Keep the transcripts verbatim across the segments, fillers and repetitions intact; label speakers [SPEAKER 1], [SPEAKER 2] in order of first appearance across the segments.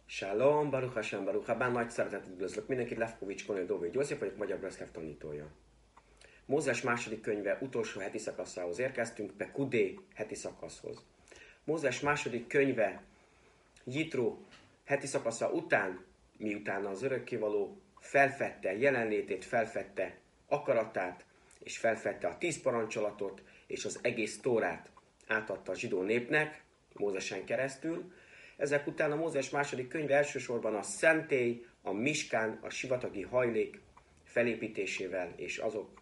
[SPEAKER 1] Shalom, Baruch Hashem, Baruch Habán, nagy szeretettel üdvözlök mindenkit, Lefkovics Konő Dóvai Gyószép vagyok, Magyar Breszlev tanítója. Mózes második könyve utolsó heti szakaszához érkeztünk, Pekudé heti szakaszhoz. Mózes második könyve Jitro heti szakasza után, miután az örökkévaló felfedte jelenlétét, felfedte akaratát, és felfedte a tíz parancsolatot, és az egész Tórát átadta a zsidó népnek, Mózesen keresztül. Ezek után a Mózes második könyve elsősorban a szentély, a miskán, a sivatagi hajlék felépítésével és azok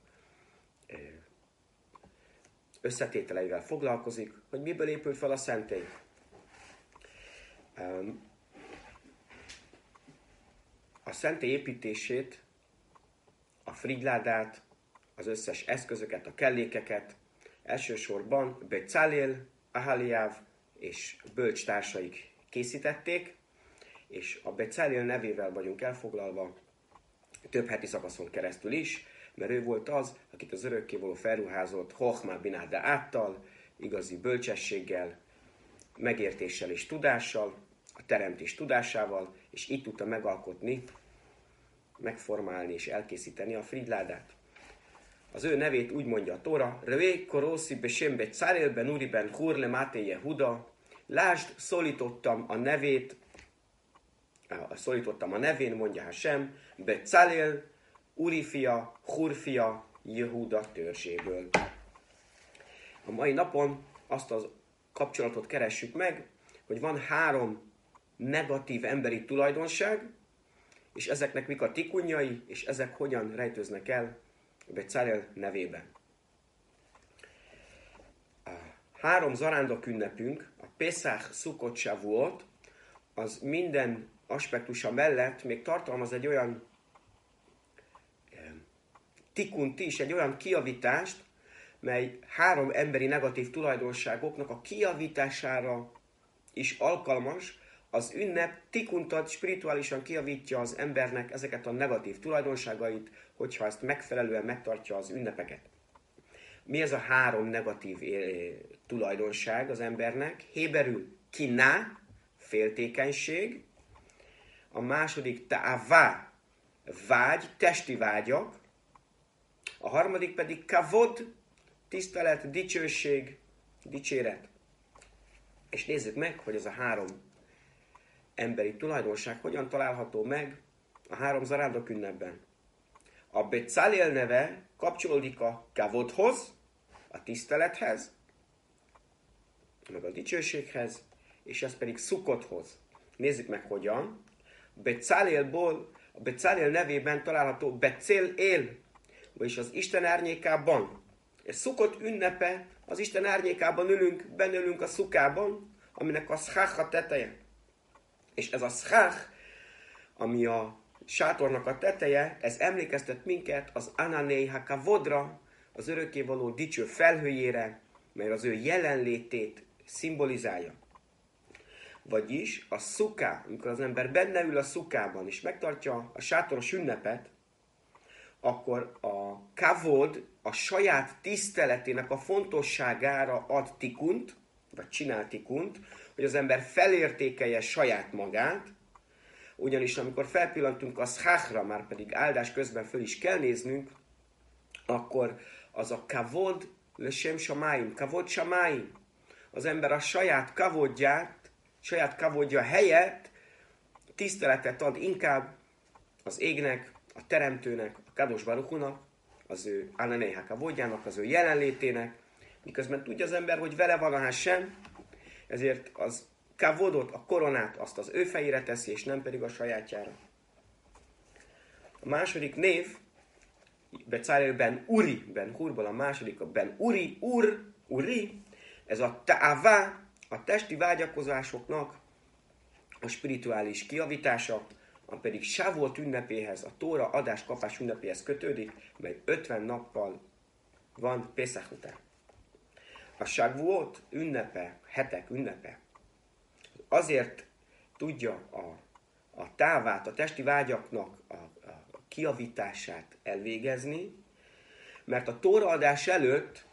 [SPEAKER 1] összetételeivel foglalkozik, hogy miből épült fel a szentély. A szentély építését, a frigyládát, az összes eszközöket, a kellékeket elsősorban Becalel, Ahaliáv és bölcs társaik készítették, és a Becalel nevével vagyunk elfoglalva több heti szakaszon keresztül is, mert ő volt az, akit az örökkévaló felruházott Hochmá Bináda által, igazi bölcsességgel, megértéssel és tudással, a teremtés tudásával, és így tudta megalkotni, megformálni és elkészíteni a frigyládát. Az ő nevét úgy mondja a Tóra, Revé koroszi besem Becalel ben Uri ben Hur le Máté Jehuda, lásd, szólítottam a nevét, szólítottam a nevén, mondja Hasem, Becalel, Uri fia, Hur fia, Jehuda törzséből. A mai napon azt a kapcsolatot keressük meg, hogy van három negatív emberi tulajdonság, és ezeknek mik a tikunjai, és ezek hogyan rejtőznek el Becalel nevében. A három zarándok ünnepünk, a Pesach, Szukot, Shavuot, az minden aspektusa mellett még tartalmaz egy olyan tikunt is, egy olyan kijavítást, mely három emberi negatív tulajdonságoknak a kijavítására is alkalmas. Az ünnep tikuntat spirituálisan kijavítja az embernek ezeket a negatív tulajdonságait, hogyha ezt megfelelően megtartja az ünnepeket. Mi ez a három negatív tulajdonság az embernek? Héberül kiná, féltékenység, a második ta'avá, vágy, testi vágyak, a harmadik pedig kavod, tisztelet, dicsőség, dicséret. És nézzük meg, hogy ez a három emberi tulajdonság hogyan található meg a három zarándok ünnepben. A Becalel neve kapcsolódik a kavodhoz, a tisztelethez, meg a dicsőséghez, és ez pedig Szukothoz. Nézzük meg hogyan. Becalelból, a Becalel nevében található Becel-él, vagyis az Isten árnyékában. És Szukot ünnepe, az Isten árnyékában ülünk, benülünk a szukában, aminek a szchach a teteje. És ez a szchach, ami a sátornak a teteje, ez emlékeztet minket az Ananei Hakavodra, az örökkévaló dicső felhőjére, mely az ő jelenlétét szimbolizálja. Vagyis a szuká, amikor az ember benne ül a szukában, és megtartja a sátoros ünnepet, akkor a kavod a saját tiszteletének a fontosságára ad tikunt, vagy csinál tikunt, hogy az ember felértékelje saját magát, ugyanis amikor felpillantunk a szchachra, már pedig áldás közben föl is kell néznünk, akkor az a kavod lesem samáim, kavod samáim. Az ember a saját kavodját, saját kavodja helyett tiszteletet ad inkább az égnek, a teremtőnek, a Kadosh Baruch Hunak, az ő Ananei Hakavodjának, az ő jelenlétének, miközben tudja az ember, hogy vele van a Hasem, ezért az kavodot, a koronát azt az ő fejére teszi, és nem pedig a sajátjára. A második név, Becalel ben Uri, ben Hurból a második, a ben Uri, Ur, Uri, ez a ta'avá, a testi vágyakozásoknak a spirituális kijavítása, a pedig Shavuot ünnepéhez, a Tóra adás-kapás ünnepéhez kötődik, mely ötven nappal van Pesach után. A Shavuot ünnepe, hetek ünnepe, azért tudja a, a távát, a testi vágyaknak a, a kijavítását elvégezni, mert a Tóra adás előtt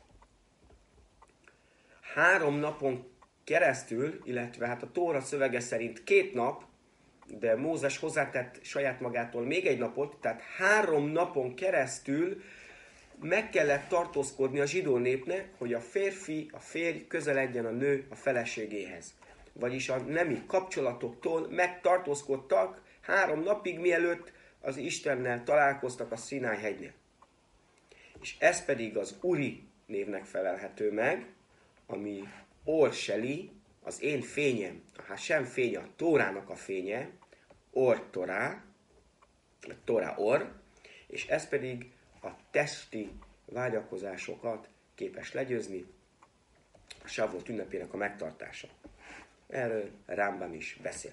[SPEAKER 1] három napon keresztül, illetve hát a Tóra szövege szerint két nap de Mózes hozzátett saját magától még egy napot, tehát három napon keresztül meg kellett tartózkodni a zsidó népnek, hogy a férfi, a férj közeledjen a nő a feleségéhez. Vagyis a nemi kapcsolatoktól megtartózkodtak három napig, mielőtt az Istennel találkoztak a Szináj hegynél. És ez pedig az Uri névnek felelhető meg, ami Or-Seli, az én fényem, a Hasem fénye, a Tórának a fénye, Or-Torá, a Torá Or, és ez pedig a testi vágyakozásokat képes legyőzni, a Savot ünnepének a megtartása. Erről Rámbam is beszél.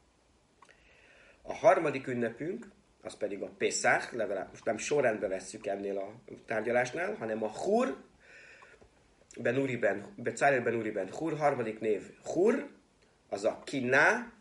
[SPEAKER 1] A harmadik ünnepünk, az pedig a Pészach, legalább most nem sorrendbe vesszük ennél a tárgyalásnál, hanem a Hur, Ben Uriben, Becálel Ben Uriben Hur, harmadik név Hur, az a Kiná,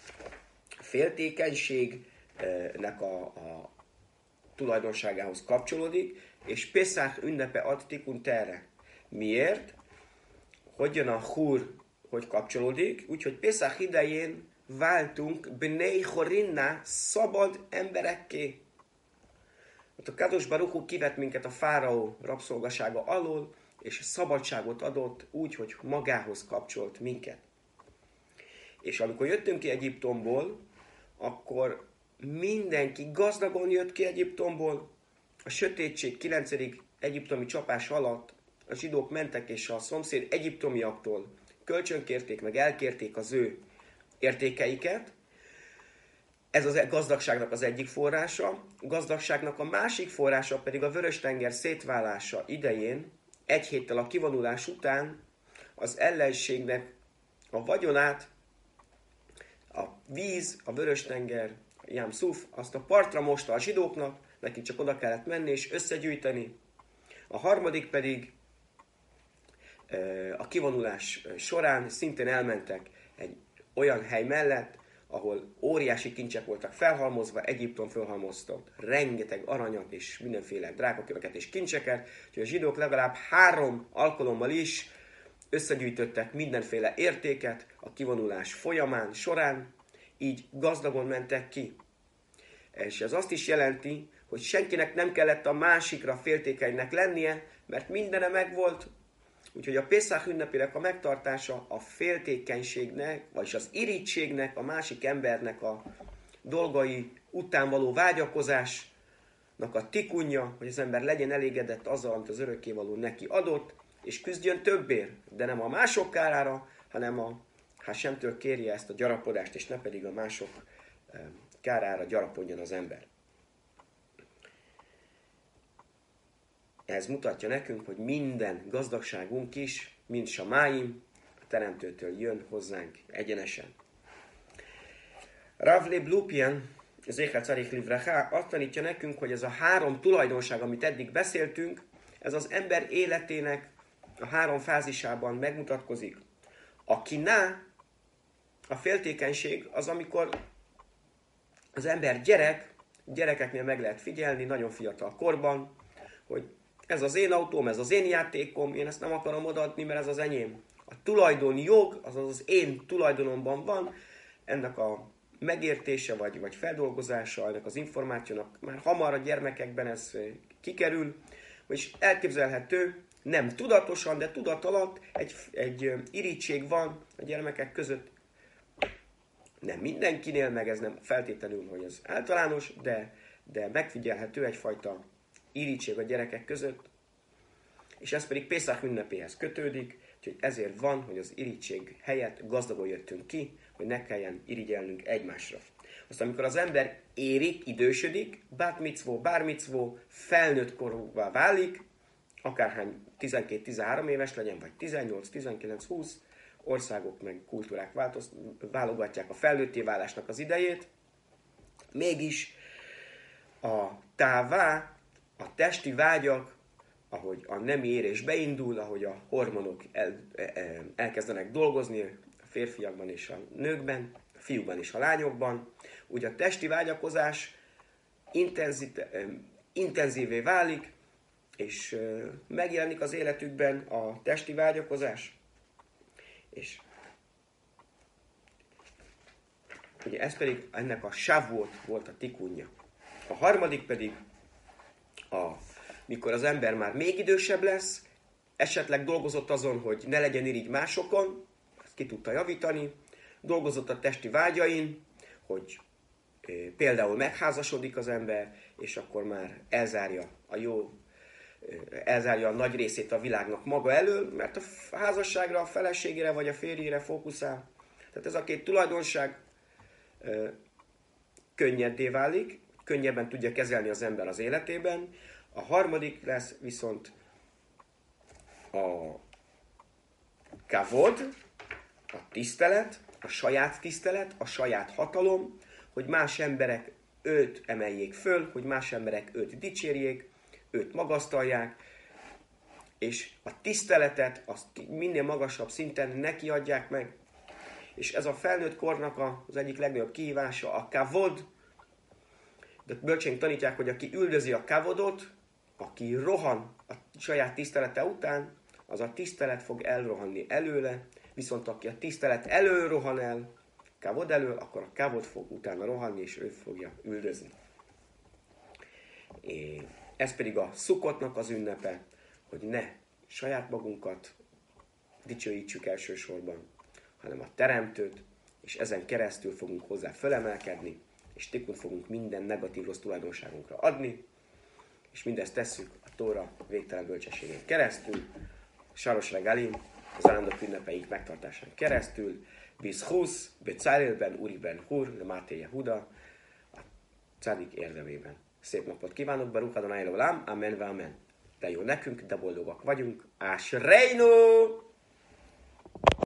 [SPEAKER 1] féltékenységnek a, a tulajdonságához kapcsolódik, és Pészach ünnepe ad tikun erre. Miért? Hogy jön a Hur, hogy kapcsolódik? Úgyhogy Pészach idején váltunk Bnei Chorinná szabad emberekké. A Kadosh Baruch Hu kivett minket a fáraó rabszolgasága alól, és szabadságot adott úgy, hogy magához kapcsolt minket. És amikor jöttünk ki Egyiptomból, akkor mindenki gazdagon jött ki Egyiptomból. A sötétség kilencedik egyiptomi csapás alatt a zsidók mentek, és a szomszéd egyiptomiaktól kölcsönkérték, meg elkérték az ő értékeiket. Ez az gazdagságnak az egyik forrása. A gazdagságnak a másik forrása pedig a Vörös-tenger szétválása idején, egy héttel a kivonulás után az ellenségnek a vagyonát, a víz, a Vörös-tenger, Jám Szuf, azt a partra mosta a zsidóknak, nekik csak oda kellett menni és összegyűjteni. A harmadik pedig a kivonulás során szintén elmentek egy olyan hely mellett, ahol óriási kincsek voltak felhalmozva, Egyiptom felhalmoztott rengeteg aranyat és mindenféle drágaköveket és kincseket, úgyhogy a zsidók legalább három alkalommal is összegyűjtöttek mindenféle értéket a kivonulás folyamán, során, így gazdagon mentek ki. És ez azt is jelenti, hogy senkinek nem kellett a másikra féltékenynek lennie, mert mindene megvolt. Úgyhogy a Pészach ünnepének a megtartása a féltékenységnek, vagyis az irítségnek, a másik embernek a dolgai után való vágyakozásnak a tikunja, hogy az ember legyen elégedett azzal, amit az örökkévaló neki adott, és küzdjön többért, de nem a mások kárára, hanem a Hasemtől kérje ezt a gyarapodást, és ne pedig a mások kárára gyarapodjon az ember. Ez mutatja nekünk, hogy minden gazdagságunk is, mint Samáim, a Teremtőtől jön hozzánk egyenesen. Rav Leib Lupien, az Échel Carich Livracha, azt tanítja nekünk, hogy ez a három tulajdonság, amit eddig beszéltünk, ez az ember életének a három fázisában megmutatkozik. A kiná, a féltékenység, az amikor az ember gyerek, gyerekeknél meg lehet figyelni, nagyon fiatal korban, hogy ez az én autóm, ez az én játékom, én ezt nem akarom odaadni, mert ez az enyém. A tulajdoni jog, azaz az én tulajdonomban van, ennek a megértése vagy, vagy feldolgozása, ennek az információnak már hamar a gyermekekben ez kikerül, és elképzelhető, nem tudatosan, de tudat alatt egy, egy irítség van a gyermekek között. Nem mindenkinél, meg ez nem feltétlenül, hogy ez általános, de, de megfigyelhető egyfajta irítség a gyerekek között, és ez pedig Pészach ünnepéhez kötődik, úgyhogy ezért van, hogy az irítség helyett gazdagon jöttünk ki, hogy ne kelljen irigyelnünk egymásra. Aztán amikor az ember érik, idősödik, bát micvó, bár micvó, felnőtt korúvá válik, akárhány tizenkét-tizenhárom éves legyen, vagy tizennyolc, tizenkilenc, húsz, országok meg kultúrák változ, válogatják a felnőtté válásnak az idejét, mégis a tává, a testi vágyak, ahogy a nemi érés beindul, ahogy a hormonok el, elkezdenek dolgozni a férfiakban és a nőkben, a fiúkban és a lányokban, úgy a testi vágyakozás intenzívé válik, és megjelenik az életükben a testi vágyakozás, és ugye ez pedig ennek a Shavuot volt a tikunja. A harmadik pedig, a, mikor az ember már még idősebb lesz, esetleg dolgozott azon, hogy ne legyen irigy másokon, ezt ki tudta javítani, dolgozott a testi vágyain, hogy e, például megházasodik az ember, és akkor már elzárja a jó, e, elzárja a nagy részét a világnak maga elől, mert a házasságra, a feleségére vagy a férjére fókuszál. Tehát ez a két tulajdonság e, könnyeddé válik, könnyebben tudja kezelni az ember az életében. A harmadik lesz viszont a kavod, a tisztelet, a saját tisztelet, a saját hatalom, hogy más emberek őt emeljék föl, hogy más emberek őt dicsérjék, őt magasztalják, és a tiszteletet azt minél magasabb szinten neki adják meg. És ez a felnőtt kornak az egyik legnagyobb kihívása, a kavod. De bölcsénk tanítják, hogy aki üldözi a kavodot, aki rohan a saját tisztelete után, az a tisztelet fog elrohanni előle, viszont aki a tisztelet elől rohan el, kavod elől, akkor a kavod fog utána rohanni, és ő fogja üldözni. És ez pedig a szukotnak az ünnepe, hogy ne saját magunkat dicsőítsük elsősorban, hanem a Teremtőt, és ezen keresztül fogunk hozzá fölemelkedni, és tikkunt fogunk minden negatív rossz tulajdonságunkra adni, és mindezt tesszük a Tóra végtelen bölcsességén keresztül, Saros Regalim, az állandók ünnepeink megtartásán keresztül, Bizhusz, Becálélben, Uriben, Hur, Le Máté Yehuda, a cádik érdemében. Szép napot kívánok, Baruch Adonai Olam, Amen ve Amen. De jó nekünk, de boldogak vagyunk. Ásreinu!